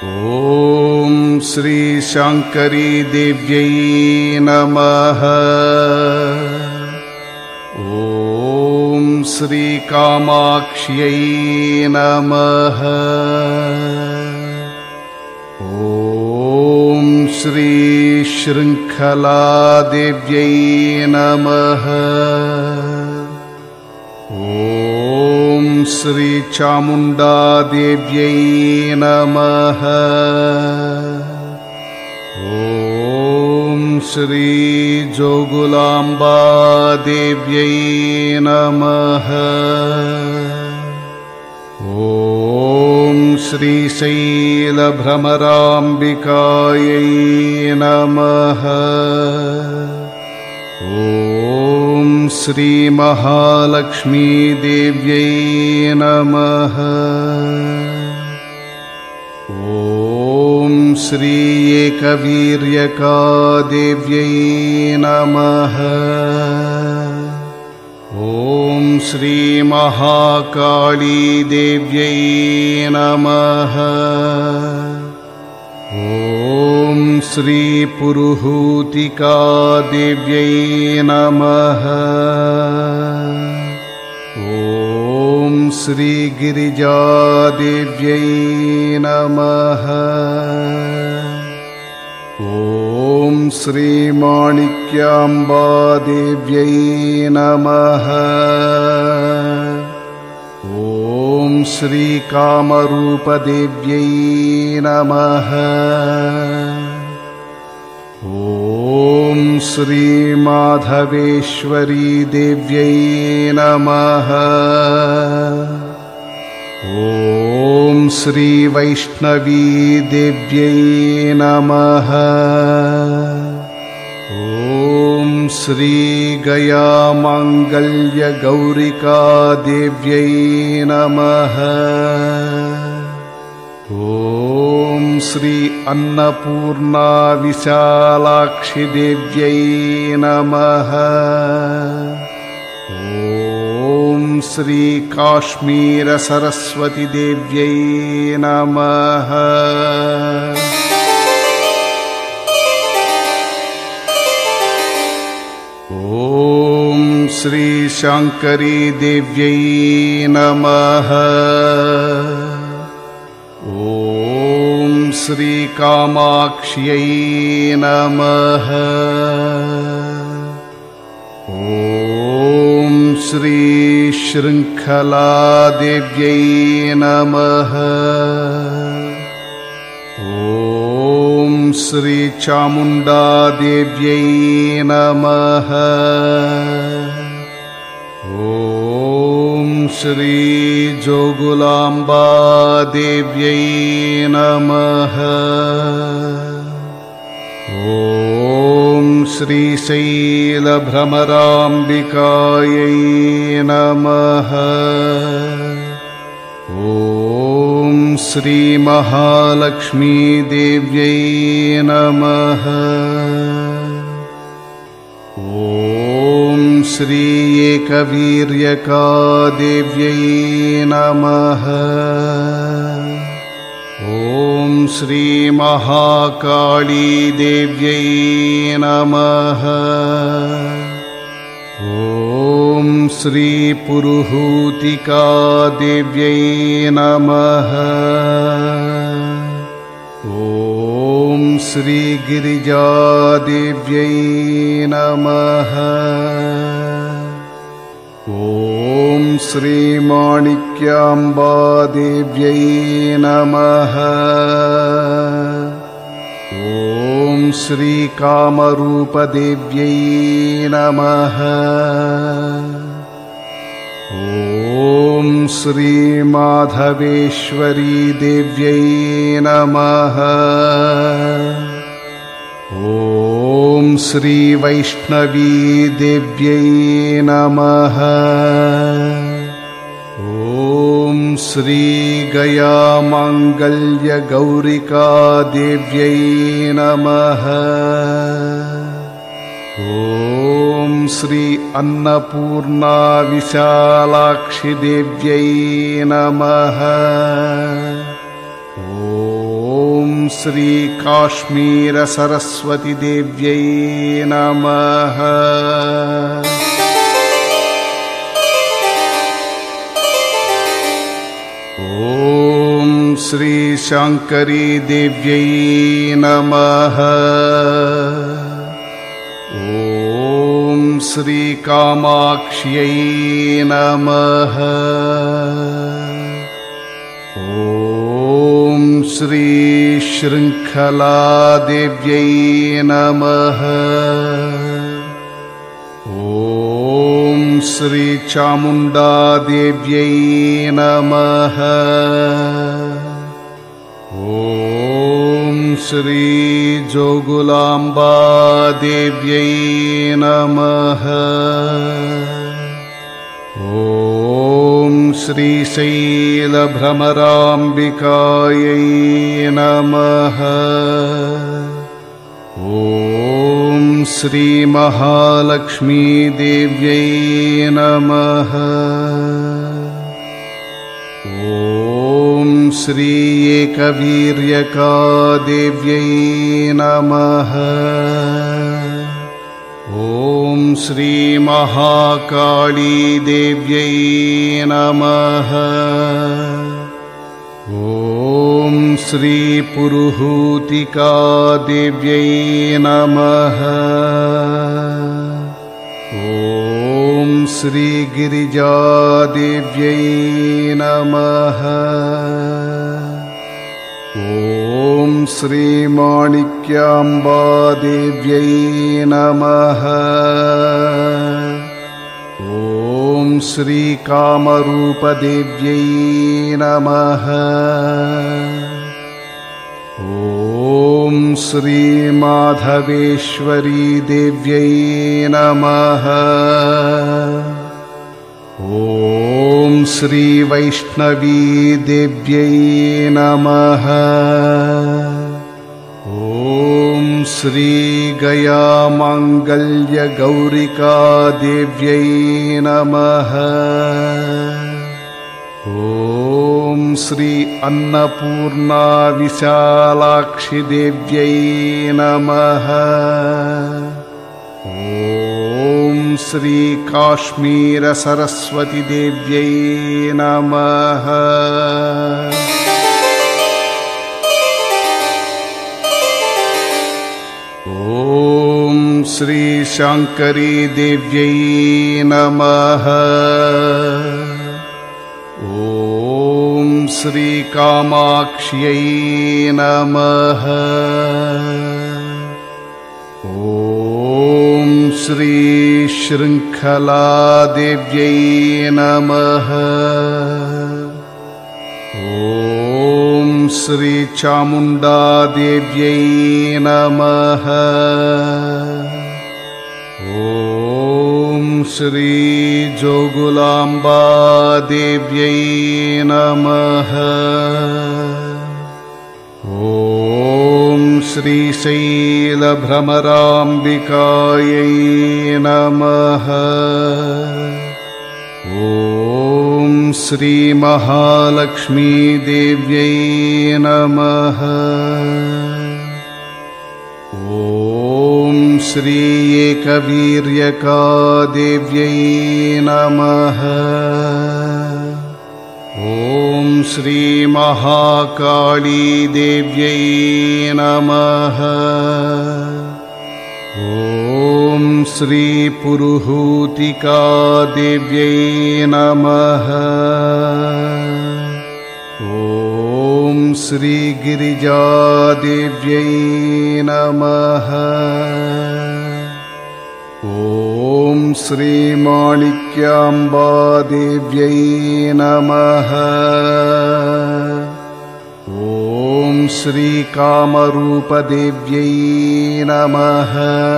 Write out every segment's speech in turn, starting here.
ॐ श्री शाङ्करी देव्यै नमः। ॐ श्री कामाक्ष्यै नमः। ॐ श्री शृङ्खला देव्यै नमः। ॐ श्री चामुण्डा देव्यै नमः। ॐ श्री जोगुलाम्बा देव्यै नमः। ॐ श्री शैलभ्रमराम्बिकायै नमः। ॐ श्री महालक्ष्मी देव्यै नमः। ॐ श्री एकवीर्यका देव्यै नमः। ॐ श्री महाकाली देव्यै नमः। ॐ श्री पुरुहूतिका देव्यै नमः। ॐ श्री गिरिजा देव्यै नमः। ॐ श्री माणिक्याम्बा देव्यै नमः। ॐ श्री कामरूपदेव्यै नमः। ॐ श्री माधवेश्वरी देव्यै नमः। ॐ श्री वैष्णवी देव्यै नमः। ॐ श्री गया माङ्गल्य गौरिका देव्यै नमः। ॐ श्री अन्नपूर्णा विशालाक्षि देव्यै नमः। ॐ श्री काश्मीर सरस्वती देव्यै नमः। ॐ श्री शाङ्करी देव्यै नमः। ॐ श्री कामाक्ष्यै नमः। ॐ श्री शृङ्खला देव्यै नमः। ॐ श्री चामुण्डा देव्यै नमः। ॐ श्री जोगुलाम्बा देव्यै नमः। ॐ श्री शैलभ्रमराम्बिकायै नमः। ॐ श्री महालक्ष्मी देव्यै नमः। ॐ श्री एकवीर्यका देव्यै नमः। ॐ श्री महाकाली देव्यै नमः। ॐ श्री पुरुहूतिका देव्यै नमः। ॐ श्री गिरिजा देव्यै नमः। ॐ श्री माणिक्याम्बा देव्यै नमः। ॐ श्री कामरूपदेव्यै नमः। ॐ श्री माधवेश्वरी देव्यै नमः। ॐ श्री वैष्णवी देव्यै नमः। ॐ श्री गया माङ्गल्य गौरिका देव्यै नमः। ॐ श्री अन्नपूर्णा विशालाक्षि देव्यै नमः। ॐ श्री काश्मीर सरस्वती देव्यै नमः। ॐ श्री शाङ्करी देव्यै नमः। ॐ श्री कामाक्ष्यै नमः। ॐ श्री शृङ्खला देव्यै नमः। ॐ श्री चामुण्डा देव्यै नमः। ॐ श्री जोगुलाम्बा देव्यै नमः। ॐ श्री शैलभ्रमराम्बिकायै नमः। ॐ श्री महालक्ष्मी देव्यै नमः। ॐ श्री एकवीर्यका देव्यै नमः। ॐ श्री महाकाली देव्यै नमः। ॐ श्री पुरुहूतिका देव्यै नमः। ॐ श्री गिरिजा देव्यै नमः। ॐ श्री माणिक्याम्बा देव्यै नमः। ॐ श्री कामरूपदेव्यै नमः। ॐ श्री माधवेश्वरी देव्यै नमः। ॐ श्री वैष्णवी देव्यै नमः। ॐ श्री गया माङ्गल्य गौरिका देव्यै नमः। ॐ श्री अन्नपूर्णा विशालाक्षि देव्यै नमः। ॐ श्री काश्मीर सरस्वती देव्यै नमः। ॐ श्री शाङ्करी देव्यै नमः। ॐ श्री कामाक्ष्यै नमः। ॐ श्री शृङ्खला देव्यै नमः। ॐ श्री चामुण्डा देव्यै नमः। ॐ श्री जोगुलाम्बा देव्यै नमः। ॐ श्री शैलभ्रमराम्बिकायै नमः। ॐ श्री महालक्ष्मी देव्यै नमः। ॐ श्री एकवीर्यका देव्यै नमः। ॐ श्री महाकाली देव्यै नमः। ॐ श्री पुरुहूतिका देव्यै नमः। ॐ श्री गिरिजा देव्यै नमः। ॐ श्री माणिक्याम्बा देव्यै नमः। ॐ श्री कामरूपदेव्यै नमः।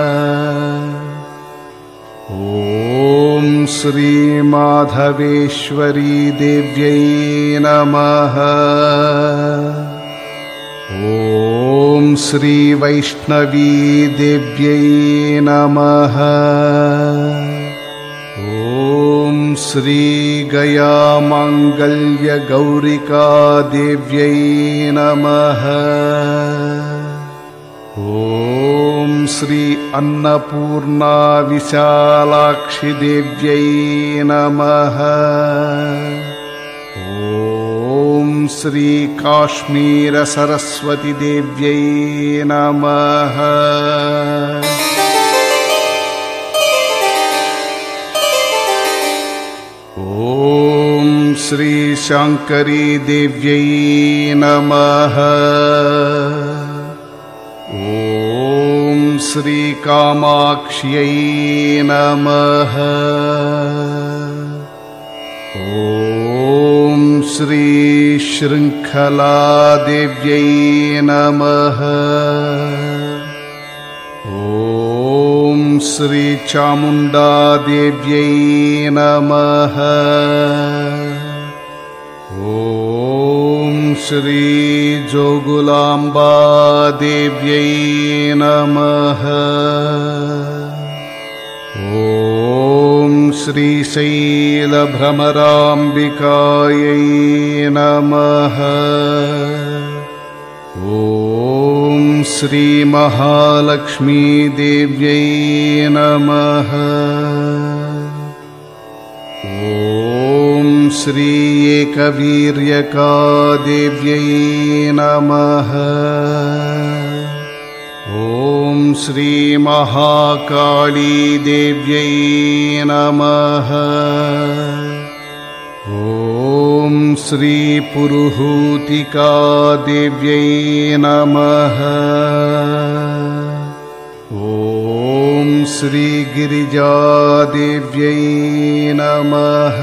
ॐ श्री माधवेश्वरी देव्यै नमः। ॐ श्री वैष्णवी देव्यै नमः। ॐ श्री गया माङ्गल्य गौरिका देव्यै नमः। ॐ श्री अन्नपूर्णा विशालाक्षि देव्यै नमः। ॐ श्री काश्मीर सरस्वती देव्यै नमः। ॐ श्री शाङ्करी देव्यै नमः। ॐ श्री कामाक्ष्यै नमः। ॐ श्री शृङ्खला देव्यै नमः। ॐ श्री चामुण्डा देव्यै नमः। ॐ श्री जोगुलाम्बा देव्यै नमः। ॐ श्री शैलभ्रमराम्बिकायै नमः। ॐ श्री महालक्ष्मी देव्यै नमः। ॐ श्री एकवीर्यका देव्यै नमः। ॐ श्री महाकाली देव्यै नमः। ॐ श्री पुरुहूतिका देव्यै नमः। ॐ श्री गिरिजा देव्यै नमः।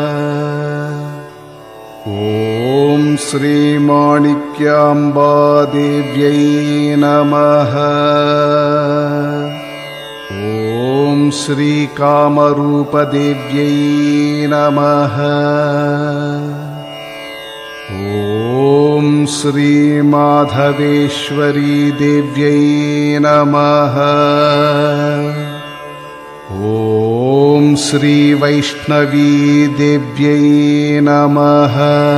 ॐ श्री माणिक्याम्बा देव्यै नमः। ॐ श्री कामरूपदेव्यै नमः। ॐ श्री माधवेश्वरी देव्यै नमः। ॐ श्री वैष्णवी देव्यै नमः।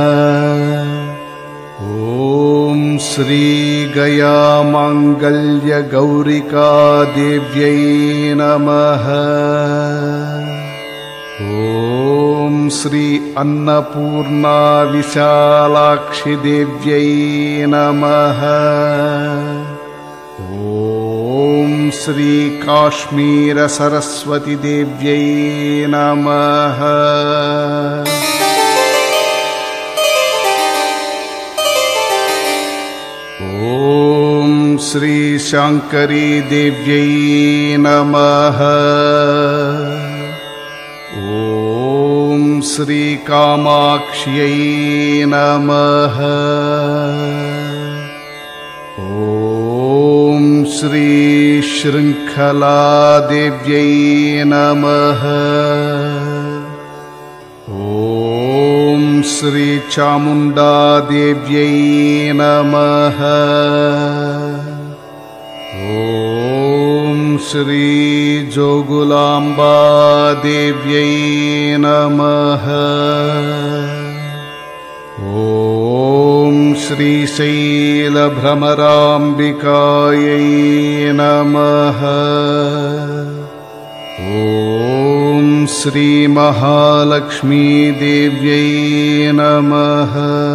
ॐ श्री गया माङ्गल्य गौरिका देव्यै नमः। ॐ श्री अन्नपूर्णा विशालाक्षि देव्यै नमः। ॐ श्री काश्मीर सरस्वती देव्यै नमः। ॐ श्री शाङ्करी देव्यै नमः। ॐ श्री कामाक्ष्यै नमः। ॐ श्री शृङ्खला देव्यै नमः। ॐ श्री चामुण्डा देव्यै नमः। ॐ श्री जोगुलाम्बा देव्यै नमः। ॐ श्री शैलभ्रमराम्बिकायै नमः। ॐ श्री महालक्ष्मी देव्यै नमः।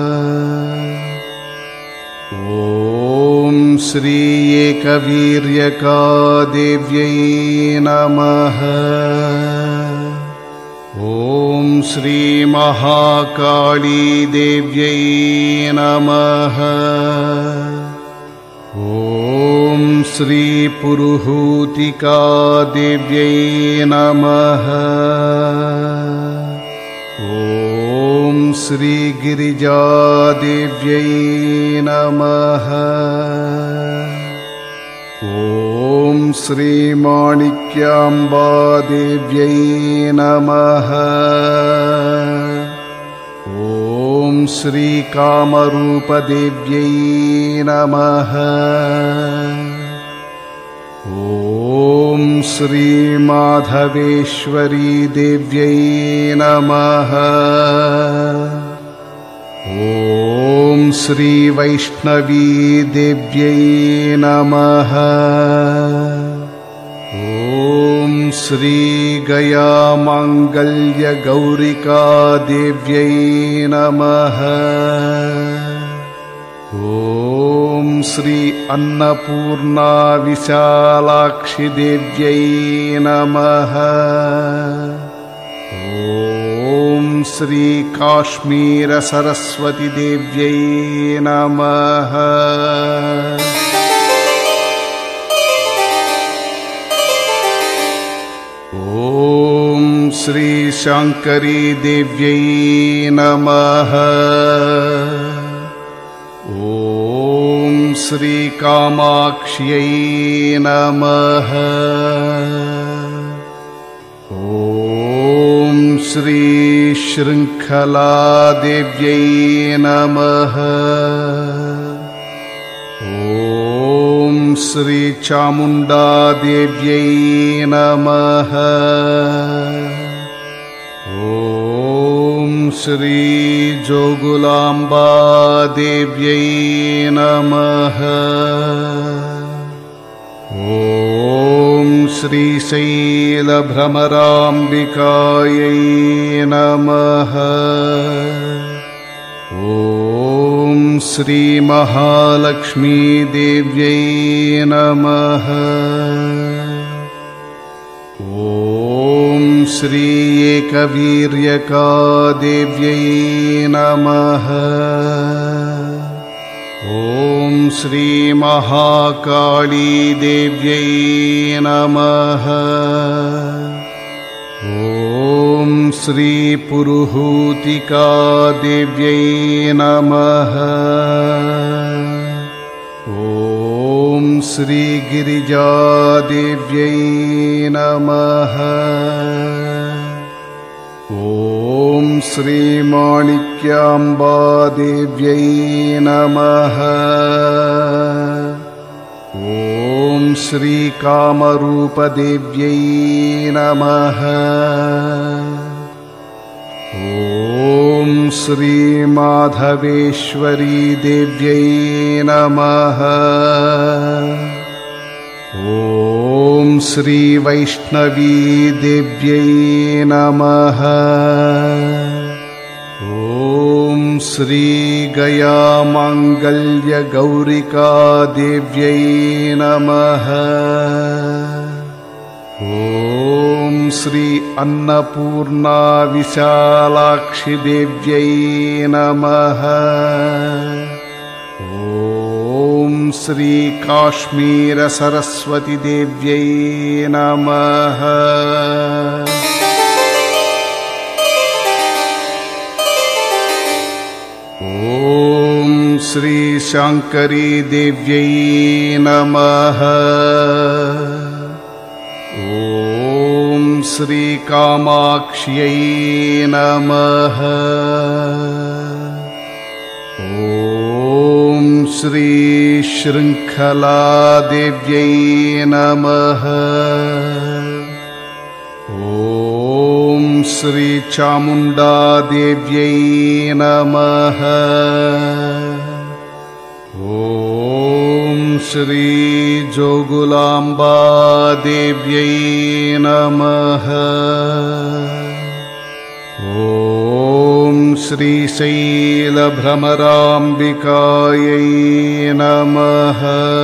ॐ श्री एकवीर्यका देव्यै नमः। ॐ श्री महाकाली देव्यै नमः। ॐ श्री पुरुहूतिका देव्यै नमः। ॐ श्री गिरिजा देव्यै नमः। ॐ श्री माणिक्याम्बा देव्यै नमः। ॐ श्री कामरूपदेव्यै नमः। ॐ श्री माधवेश्वरी देव्यै नमः। ॐ श्री वैष्णवी देव्यै नमः। ॐ श्री गया माङ्गल्य गौरिका देव्यै नमः। ॐ श्री अन्नपूर्णा विशालाक्षि देव्यै नमः। ॐ श्री काश्मीर सरस्वती देव्यै नमः। ॐ श्री शाङ्करी देव्यै नमः। ॐ श्री कामाक्ष्यै नमः। ॐ श्री शृङ्खला देव्यै नमः। ॐ श्री चामुण्डा देव्यै नमः। ॐ श्री जोगुलाम्बा देव्यै नमः। ॐ श्रीशैलभ्रमराम्बिकायै नमः। ॐ श्री महालक्ष्मी देव्यै नमः। ॐ श्री एकवीर्यका देव्यै नमः। ॐ श्री महाकाली देव्यै नमः। ॐ श्री पुरुहूतिका देव्यै नमः। ॐ श्री गिरिजा देव्यै नमः। ॐ श्री माणिक्याम्बा देव्यै नमः। ॐ श्री कामरूपदेव्यै नमः। ॐ श्री माधवेश्वरी देव्यै नमः। ॐ श्री वैष्णवी देव्यै नमः। ॐ श्री गया माङ्गल्य गौरिका देव्यै नमः। ॐ श्री अन्नपूर्णा विशालाक्षि देव्यै नमः। ॐ श्री काश्मीर सरस्वती देव्यै नमः। ॐ श्री शाङ्करी देव्यै नमः। ॐ श्री कामाक्ष्यै नमः। ॐ श्री शृङ्खला देव्यै नमः। ॐ श्री चामुण्डा देव्यै नमः। ॐ श्री जोगुलाम्बा देव्यै नमः। ॐ श्रीशैलभ्रमराम्बिकायै नमः।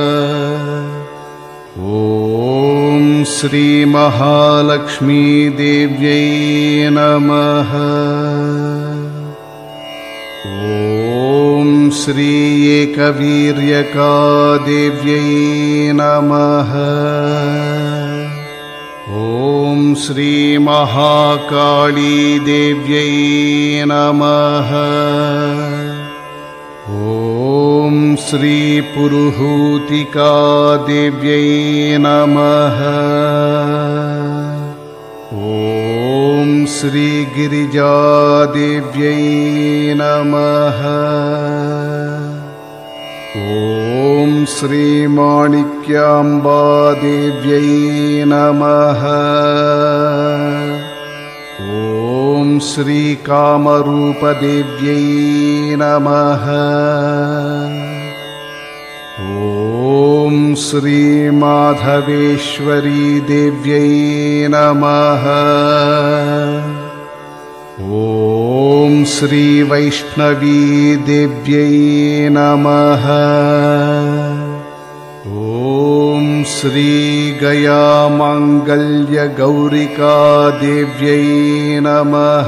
ॐ श्री महालक्ष्मी देव्यै नमः। ॐ श्री एकवीर्यका देव्यै नमः। ॐ श्री महाकाली देव्यै नमः। ॐ श्री पुरुहूतिका देव्यै नमः। ॐ श्री गिरिजा देव्यै नमः। ॐ श्री माणिक्याम्बा देव्यै नमः। ॐ श्रीकामरूपदेव्यै नमः। ॐ श्रीमाधवेश्वरी देव्यै नमः। ॐ श्रीवैष्णवी देव्यै नमः। ॐ श्रीगयामाङ्गल्यगौरिका देव्यै नमः।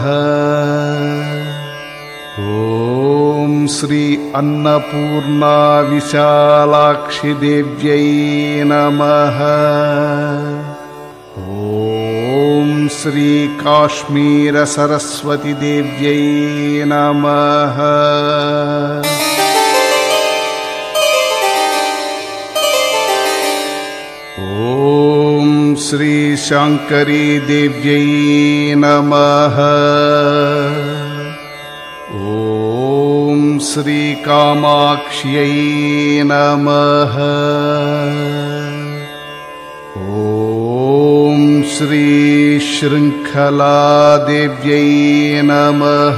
ॐ श्री अन्नपूर्णा विशालाक्षि देव्यै नमः। ॐ श्री काश्मीर सरस्वती देव्यै नमः। ॐ श्री शाङ्करी देव्यै नमः। ॐ श्री कामाक्ष्यै नमः। ॐ श्री शृङ्खला देव्यै नमः।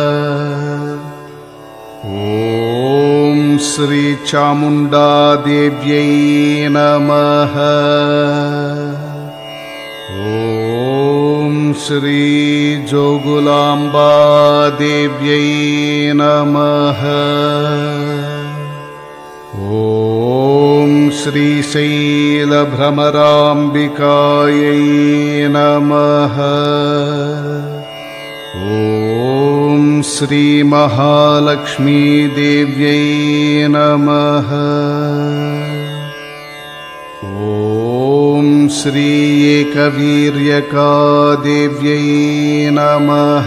ॐ श्री चामुण्डा देव्यै नमः। ॐ श्री जोगुलाम्बा देव्यै नमः। ॐ श्रीशैलभ्रमराम्बिकायै नमः। ॐ श्रीमहालक्ष्मी देव्यै नमः। ॐ श्री एकवीर्यका देव्यै नमः।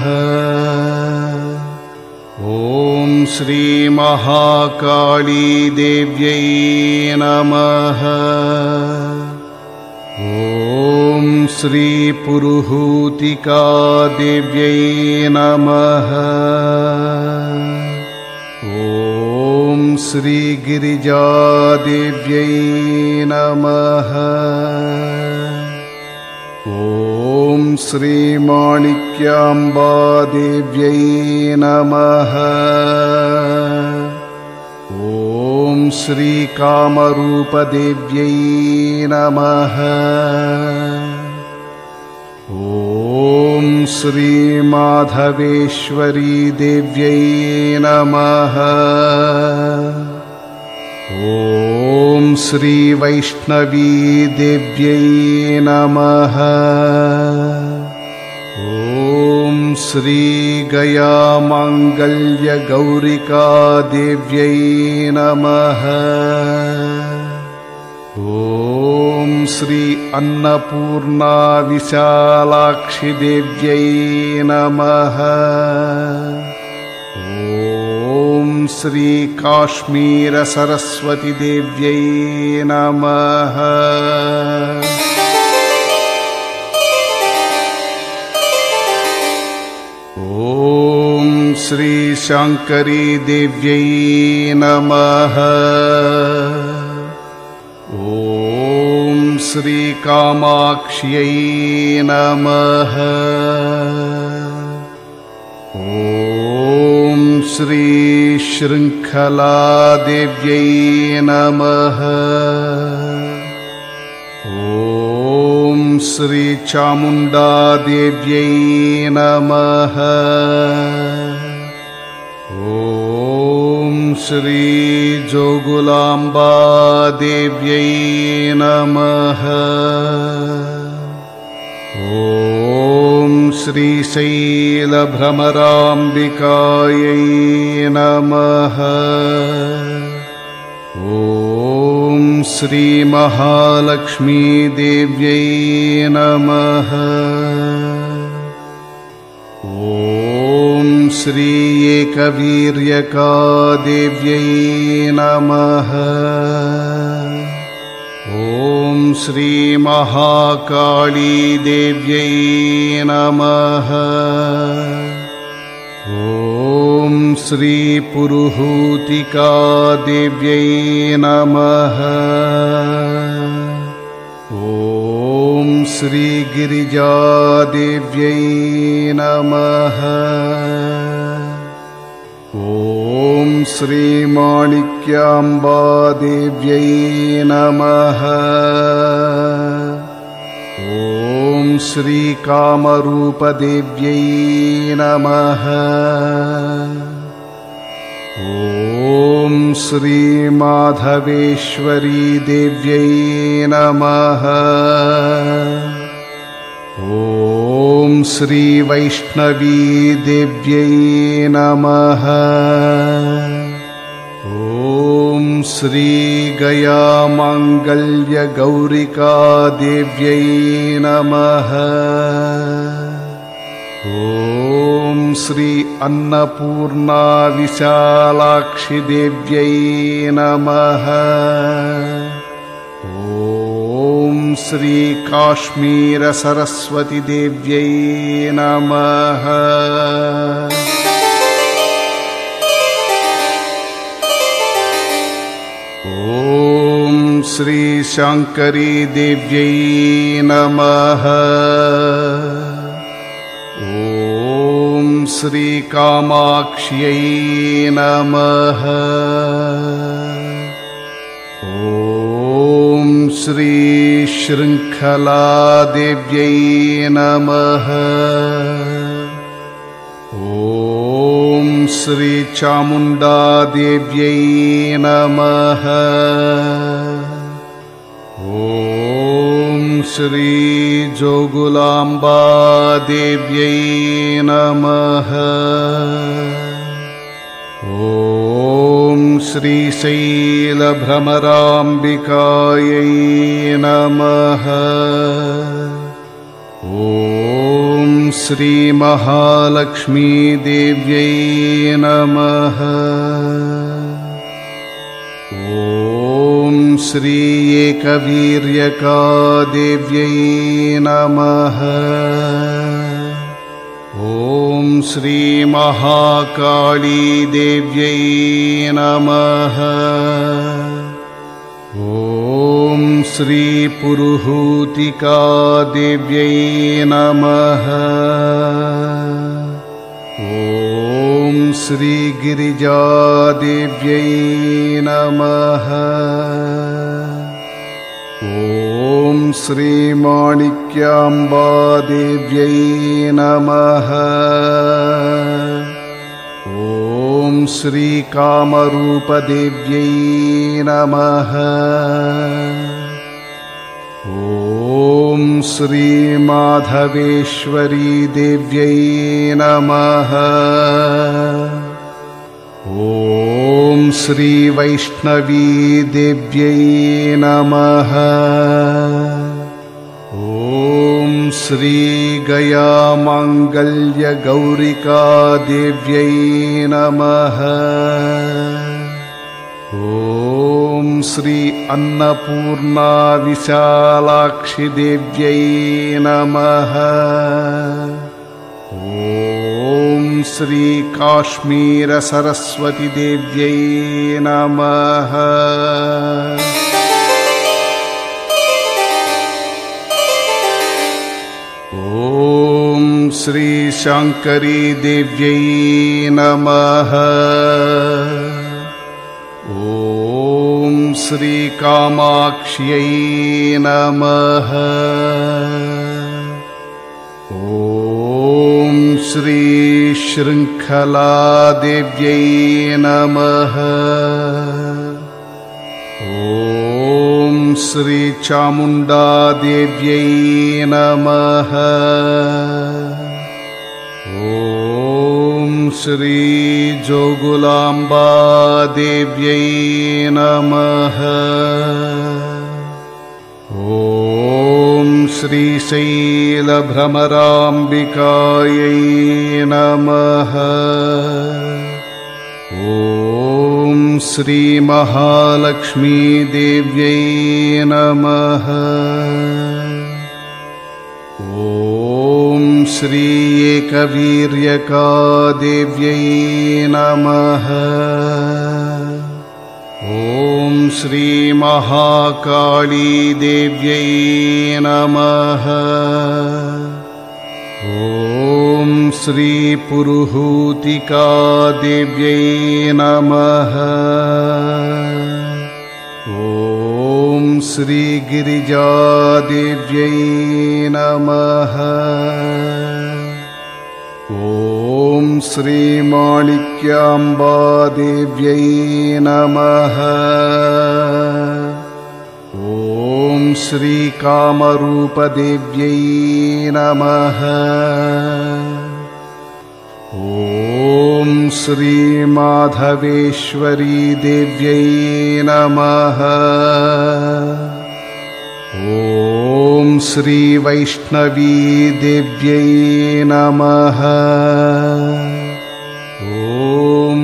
ॐ श्री महाकाली देव्यै नमः। ॐ श्री पुरुहूतिका देव्यै नमः। ॐ श्री गिरिजा देव्यै नमः। ॐ श्री माणिक्याम्बा देव्यै नमः। ॐ श्री कामरूपदेव्यै नमः। ॐ श्री माधवेश्वरी देव्यै नमः। ॐ श्री वैष्णवी देव्यै नमः। ॐ श्री गयामाङ्गल्यगौरिका देव्यै नमः। ॐ श्री अन्नपूर्णा विशालाक्षि देव्यै नमः। ॐ श्री काश्मीर सरस्वती देव्यै नमः। ॐ श्री शाङ्करी देव्यै नमः। ॐ श्री कामाक्ष्यै नमः। ॐ श्री शृङ्खला देव्यै नमः। ॐ श्री चामुण्डा देव्यै नमः। ॐ श्री जोगुलाम्बा देव्यै नमः। ॐ श्री शैलभ्रमराम्बिकायै नमः। ॐ श्री महालक्ष्मी देव्यै नमः। ॐ श्री एकवीर्यका देव्यै नमः। ॐ श्री महाकाली देव्यै नमः। ॐ श्री पुरुहूतिका देव्यै नमः। ॐ श्रीगिरिजादेव्यै नमः। ॐ श्रीमाणिक्याम्बादेव्यै नमः। ॐ श्रीकामरूपदेव्यै नमः। ॐ श्रीमाधवेश्वरी देव्यै नमः। ॐ श्रीवैष्णवी देव्यै नमः। ॐ श्रीगयामाङ्गल्यगौरिका देव्यै नमः। ॐ श्री अन्नपूर्णा विशालाक्षि देव्यै नमः। ॐ श्री काश्मीर सरस्वती देव्यै नमः। ॐ श्री शाङ्करी देव्यै नमः। ॐ श्री कामाक्ष्यै नमः। ॐ श्री शृङ्खला देव्यै नमः। ॐ श्री चामुण्डा देव्यै नमः। ॐ श्री जोगुलाम्बा देव्यै नमः। ॐ श्रीशैलभ्रमराम्बिकायै नमः। ॐ श्रीमहालक्ष्मी देव्यै नमः। ॐ श्री एकवीर्यका देव्यै नमः। ॐ श्रीमहाकाली देव्यै नमः। ॐ श्रीपुरुहूतिका देव्यै नमः। ॐ श्रीगिरिजादेव्यै नमः। ॐ श्रीमाणिक्याम्बादेव्यै नमः। ॐ श्रीकामरूपदेव्यै नमः। ॐ श्रीमाधवेश्वरी देव्यै नमः। ॐ श्रीवैष्णवी देव्यै नमः। ॐ श्रीगयामाङ्गल्यगौरिका देव्यै नमः। ॐ श्री अन्नपूर्णा विशालाक्षि देव्यै नमः। ॐ श्री काश्मीर सरस्वती देव्यै नमः। ॐ श्री शाङ्करी देव्यै नमः। ॐ श्री कामाक्ष्यै नमः। ॐ श्री शृङ्खला देव्यै नमः। ॐ श्री चामुण्डा देव्यै नमः। ॐ श्री जोगुलाम्बा देव्यै नमः। ॐ श्रीशैलभ्रमराम्बिकायै नमः। ॐ श्रीमहालक्ष्मी देव्यै नमः। ॐ श्री एकवीर्यका देव्यै नमः। ॐ श्रीमहाकाली देव्यै नमः। ॐ श्रीपुरुहूतिका देव्यै नमः। ॐ श्रीगिरिजा देव्यै नमः। ॐ श्रीमाणिक्याम्बा देव्यै नमः। ॐ श्रीकामरूपदेव्यै नमः। ॐ श्रीमाधवेश्वरी देव्यै नमः। ॐ श्रीवैष्णवी देव्यै नमः। ॐ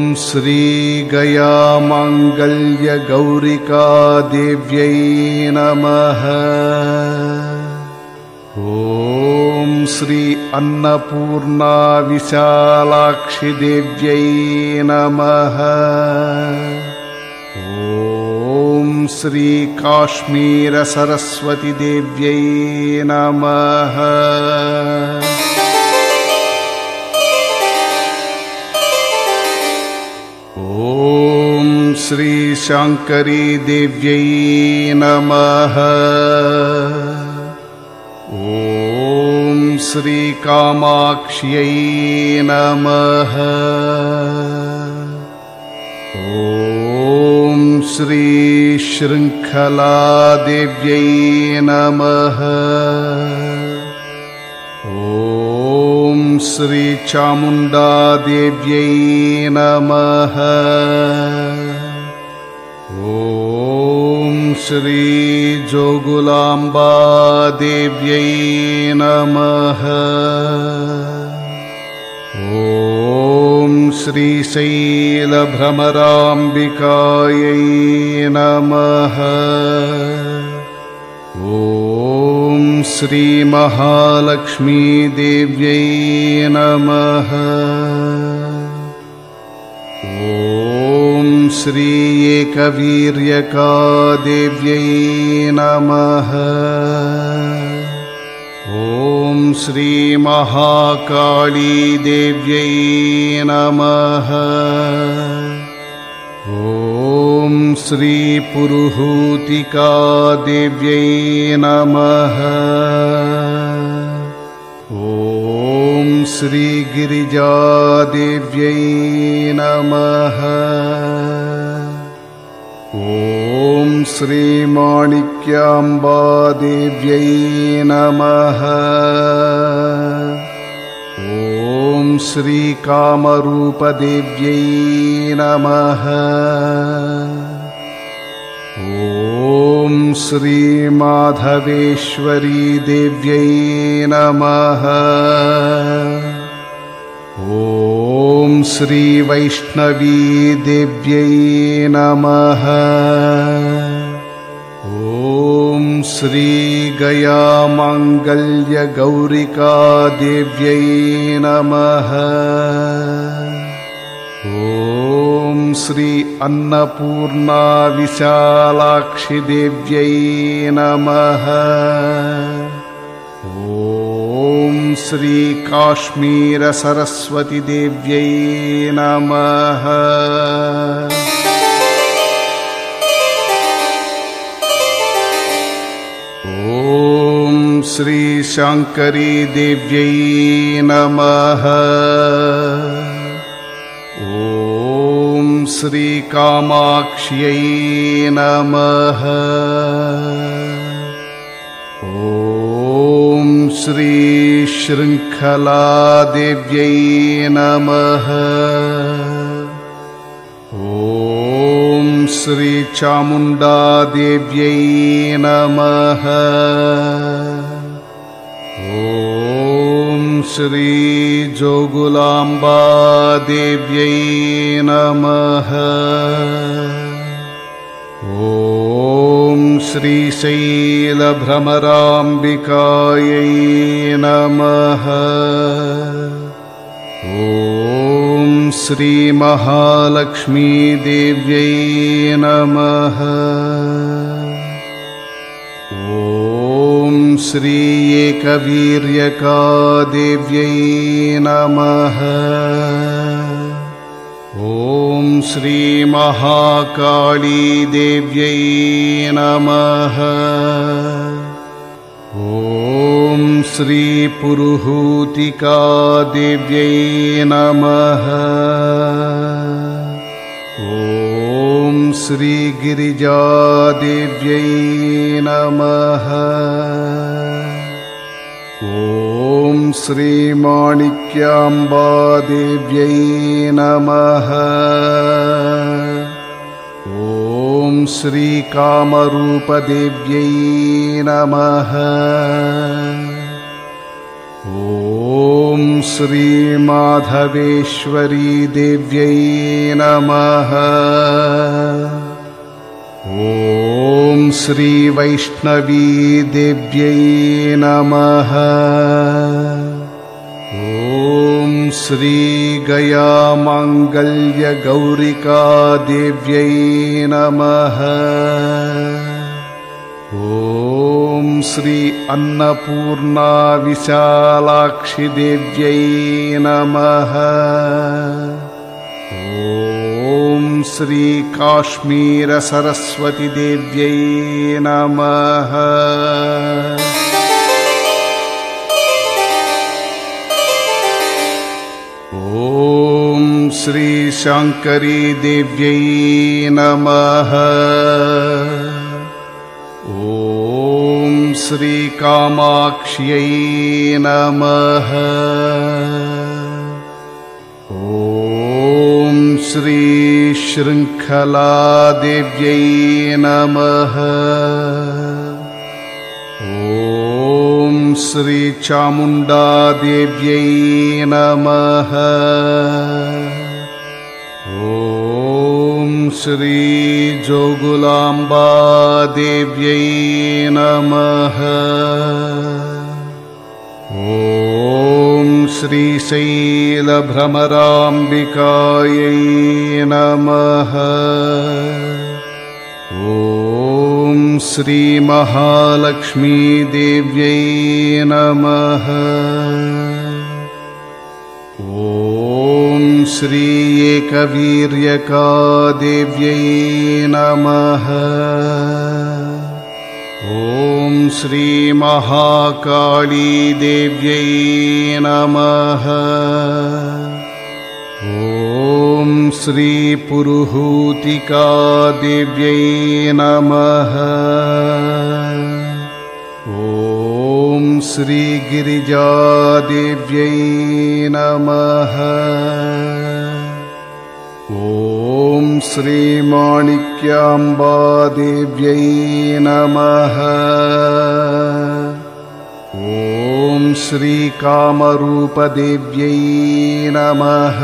श्रीगयामाङ्गल्यगौरिका देव्यै नमः। ॐ श्री अन्नपूर्णा विशालाक्षि देव्यै नमः। ॐ श्री काश्मीर सरस्वती देव्यै नमः। ॐ श्री शाङ्करी देव्यै नमः। ॐ श्री कामाक्ष्यै नमः। ॐ श्री शृङ्खला देव्यै नमः। ॐ श्री चामुण्डा देव्यै नमः। ॐ श्री जोगुलाम्बा देव्यै नमः। ॐ श्रीशैलभ्रमराम्बिकायै नमः। ॐ श्रीमहालक्ष्मी देव्यै नमः। ॐ श्री एकवीर्यका देव्यै नमः। ॐ श्रीमहाकाली देव्यै नमः। ॐ श्रीपुरुहूतिका देव्यै नमः। ॐ श्रीगिरिजा देव्यै नमः। ॐ श्रीमाणिक्याम्बा देव्यै नमः। ॐ श्रीकामरूपदेव्यै नमः। ॐ श्रीमाधवेश्वरी देव्यै नमः। ॐ श्रीवैष्णवी देव्यै नमः। ॐ श्रीगयामाङ्गल्यगौरिका देव्यै नमः। ॐ श्री अन्नपूर्णा विशालाक्षि देव्यै नमः। ॐ श्री काश्मीर सरस्वती देव्यै नमः। ॐ श्री शाङ्करी देव्यै नमः। ॐ श्री कामाक्ष्यै नमः। ॐ श्री शृङ्खला देव्यै नमः। ॐ श्री चामुण्डा देव्यै नमः। ॐ श्री जोगुलाम्बा देव्यै नमः। ॐ श्रीशैलभ्रमराम्बिकायै नमः। ॐ श्री महालक्ष्मी देव्यै नमः। ॐ श्री एकवीर्यका देव्यै नमः। ॐ श्री महाकाली देव्यै नमः। ॐ श्री पुरुहूतिका देव्यै नमः। ॐ श्री गिरिजा देव्यै नमः। ॐ श्री माणिक्याम्बा देव्यै नमः। ॐ श्री कामरूपदेव्यै नमः। ॐ श्री माधवेश्वरी देव्यै नमः। ॐ श्री वैष्णवी देव्यै नमः। ॐ श्री गया माङ्गल्य गौरिका देव्यै नमः। ॐ श्री अन्नपूर्णा विशालाक्षि देव्यै नमः। ॐ श्री काश्मीर सरस्वती देव्यै नमः। ॐ श्री शाङ्करी देव्यै नमः। ॐ श्री कामाक्ष्यै नमः। ॐ श्री शृङ्खला देव्यै नमः। ॐ श्री चामुण्डा देव्यै नमः। ॐ श्री जोगुलाम्बा देव्यै नमः। ॐ श्री शैलभ्रमराम्बिकायै नमः। ॐ श्री महालक्ष्मी देव्यै नमः। ॐ श्री एकवीर्यका देव्यै नमः। ॐ श्री महाकाली देव्यै नमः। ॐ श्री पुरुहूतिका देव्यै नमः। ॐ श्री गिरिजा देव्यै नमः। ॐ श्री माणिक्याम्बा देव्यै नमः। ॐ श्री कामरूपदेव्यै नमः।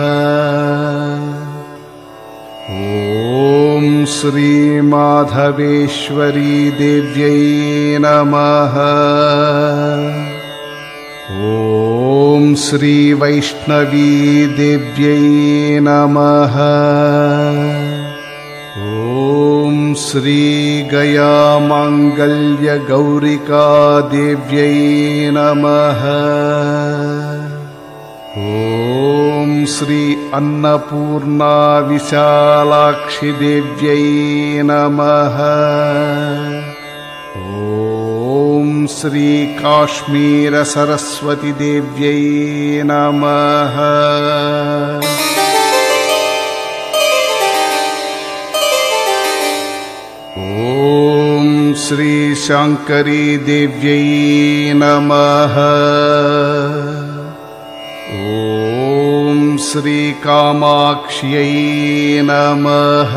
ॐ श्री माधवेश्वरी देव्यै नमः। ॐ श्री वैष्णवी देव्यै नमः। ॐ श्री गया माङ्गल्य गौरिका देव्यै नमः। ॐ श्री अन्नपूर्णा विशालाक्षि देव्यै नमः। ॐ श्री काश्मीर सरस्वती देव्यै नमः। ॐ श्री शाङ्करी देव्यै नमः। ॐ श्री कामाक्ष्यै नमः।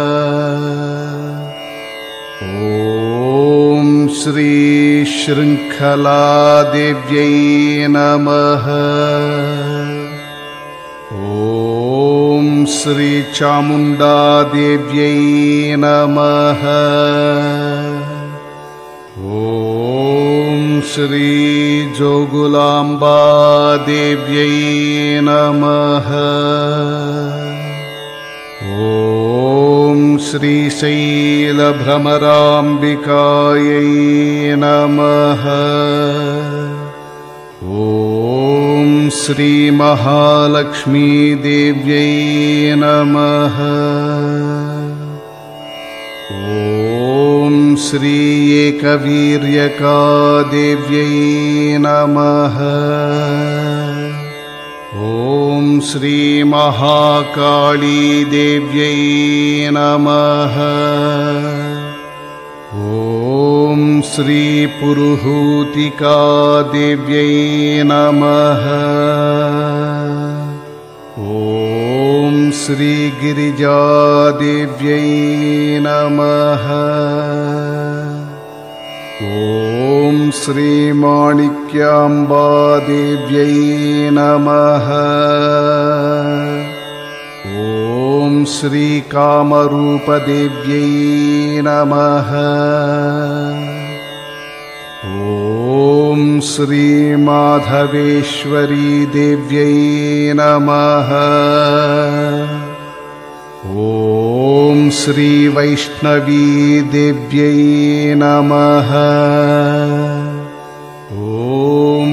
ॐ श्री शृङ्खला देव्यै नमः। ॐ श्री चामुण्डा देव्यै नमः। ॐ श्री जोगुलाम्बा देव्यै नमः। ॐ श्रीशैलभ्रमराम्बिकायै नमः। ॐ श्रीमहालक्ष्मीदेव्यै नमः। ॐ श्री एकवीर्यकादेव्यै नमः। ॐ श्रीमहाकालीदेव्यै नमः। ॐ श्रीपुरुहूतिकादेव्यै नमः। ॐ श्रीगिरिजादेव्यै नमः। ॐ श्रीमाणिक्याम्बादेव्यै नमः। ॐ श्रीकामरूपदेव्यै नमः। ॐ श्रीमाधवेश्वरीदेव्यै नमः। ॐ श्रीवैष्णवीदेव्यै नमः। ॐ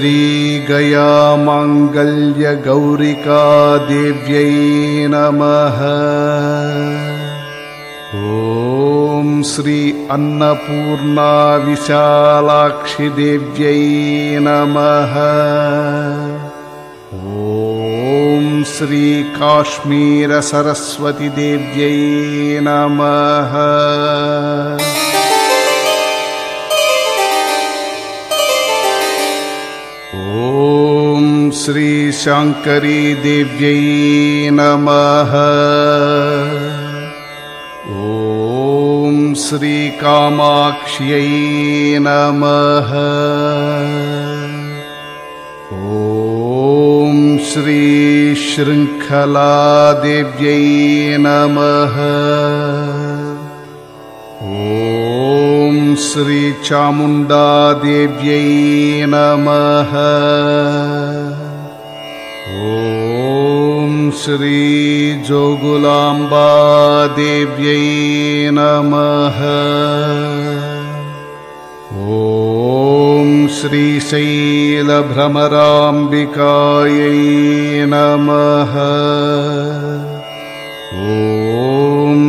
श्रीगयामाङ्गल्यगौरिकादेव्यै नमः। ॐ श्री अन्नपूर्णा विशालाक्षिदेव्यै नमः। ॐ श्री काश्मीरसरस्वतीदेव्यै नमः। ॐ श्री शाङ्करीदेव्यै नमः। ॐ श्री कामाक्ष्यै नमः। ॐ श्री शृङ्खलादेव्यै नमः। ॐ श्री चामुण्डादेव्यै नमः। ॐ श्री जोगुलाम्बा देव्यै नमः। ॐ श्रीशैलभ्रमराम्बिकायै नमः। ॐ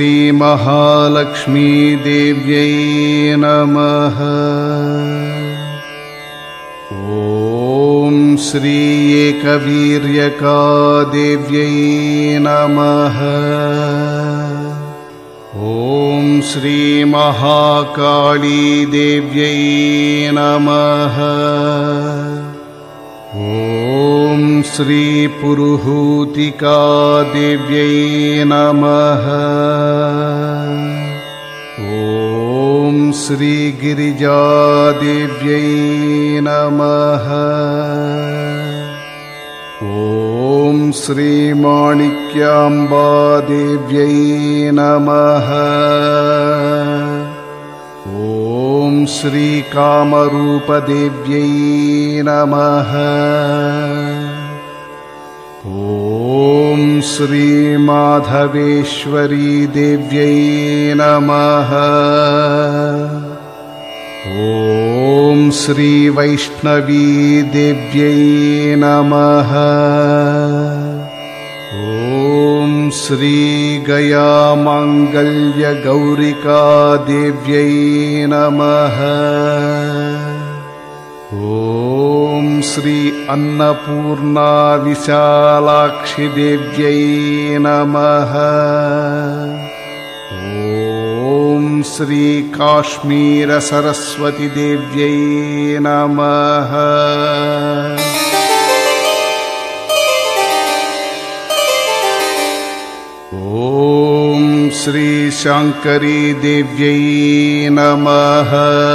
श्रीमहालक्ष्मीदेव्यै नमः। ॐ श्री एकवीर्यकादेव्यै नमः। ॐ श्रीमहाकालीदेव्यै नमः। ॐ श्रीपुरुहूतिकादेव्यै नमः। ॐ श्रीगिरिजादेव्यै नमः। ॐ श्रीमाणिक्याम्बादेव्यै नमः। ॐ श्रीकामरूपदेव्यै नमः। ॐ श्रीमाधवेश्वरीदेव्यै नमः। ॐ श्रीवैष्णवीदेव्यै नमः। ॐ श्रीगयामाङ्गल्यगौरिकादेव्यै नमः। ॐ श्री अन्नपूर्णा विशालाक्षिदेव्यै नमः। ॐ श्री काश्मीरसरस्वतीदेव्यै नमः। ॐ श्री शाङ्करीदेव्यै नमः।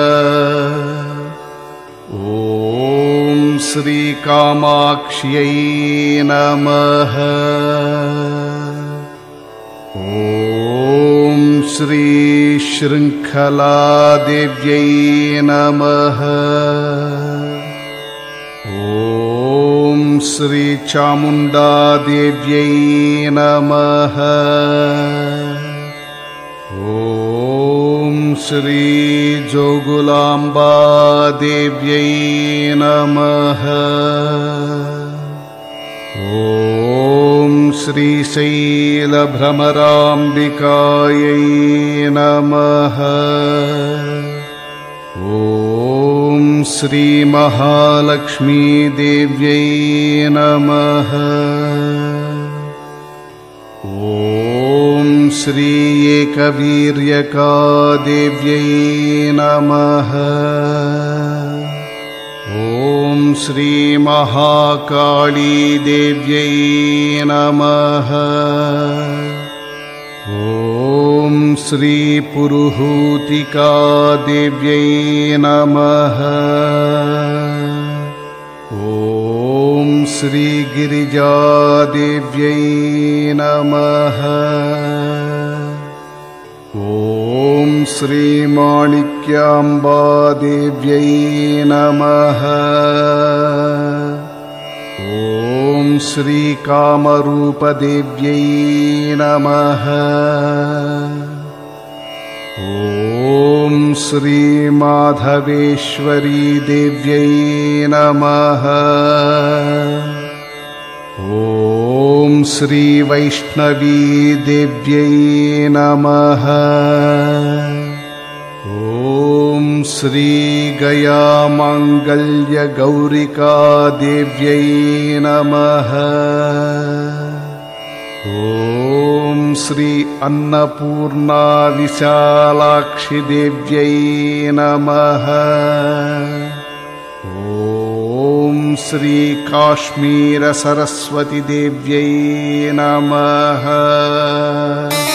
ॐ श्री कामाक्ष्यै नमः। ॐ श्री श्रृङ्खलादेव्यै नमः। ॐ श्रीचामुण्डादेव्यै नमः। ॐ श्रीजोगुलाम्बादेव्यै नमः। ॐ श्रीशैलभ्रमराम्बिकायै नमः। ॐ श्रीमहालक्ष्मीदेव्यै नमः। ॐ श्री एकवीर्यकादेव्यै नमः। ॐ श्रीमहाकालीदेव्यै नमः। ॐ श्रीपुरुहूतिकादेव्यै नमः। ॐ श्रीगिरिजादेव्यै नमः। ॐ श्रीमाणिक्याम्बादेव्यै नमः। ॐ श्रीकामरूपदेव्यै नमः। ॐ श्रीमाधवेश्वरीदेव्यै नमः। ॐ श्रीवैष्णवीदेव्यै नमः। ॐ श्रीगयामाङ्गल्यगौरिकादेव्यै नमः। ॐ श्री अन्नपूर्णा विशालाक्षिदेव्यै नमः। ॐ श्रीकाश्मीरसरस्वतीदेव्यै नमः।